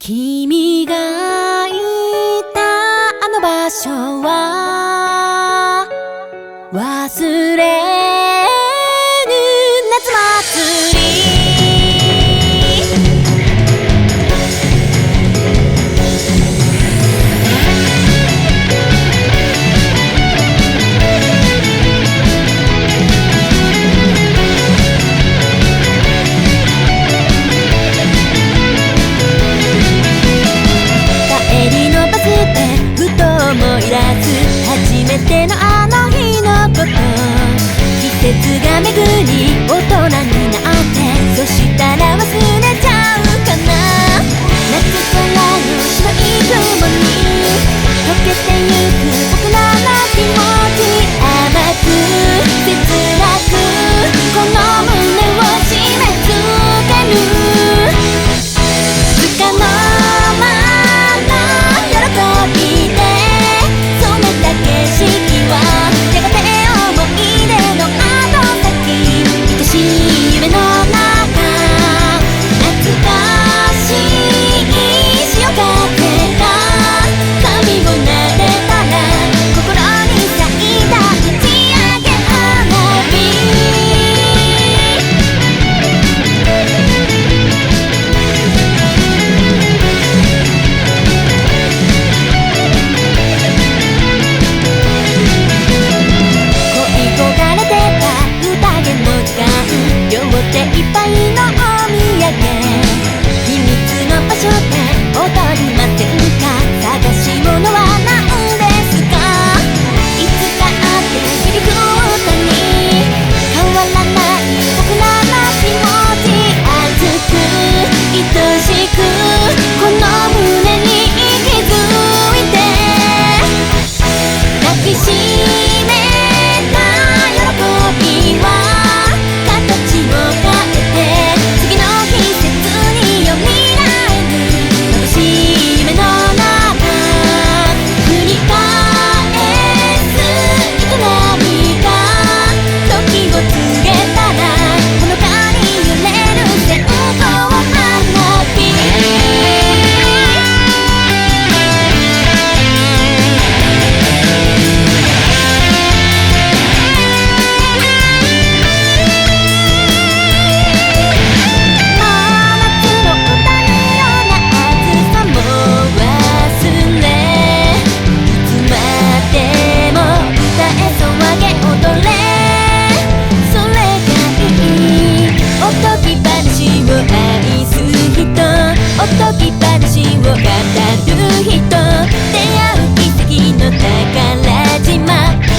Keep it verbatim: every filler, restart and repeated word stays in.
君がいたあの場所は忘れぬ夏祭り。初めてのあの日のこと、季節が巡り大人になって、そしたら忘れちゃうかな。夏空の白い雲に溶けてゆく僕らの気持ち、甘く切なくこの胸を締め付ける。つかの間の喜びで景色はやがて思い出の後先、愛しい夢の中、懐かしい潮風が髪を撫でたら、心に咲いた打ち上げ花火。両手いっぱいのお土産、秘密の場所で踊りませんか。探し物は何ですか。いつか会って響く歌に変わらない僕らの気持ち、熱く愛しくこの胸に息づいて、抱きしめた喜びは形を変えて次の季節に蘇る眩しい夢の中、繰り返す営みが時を告げたら、ほのかに揺れる線香花火。おとぎ話を語る人、出会う奇跡の宝島。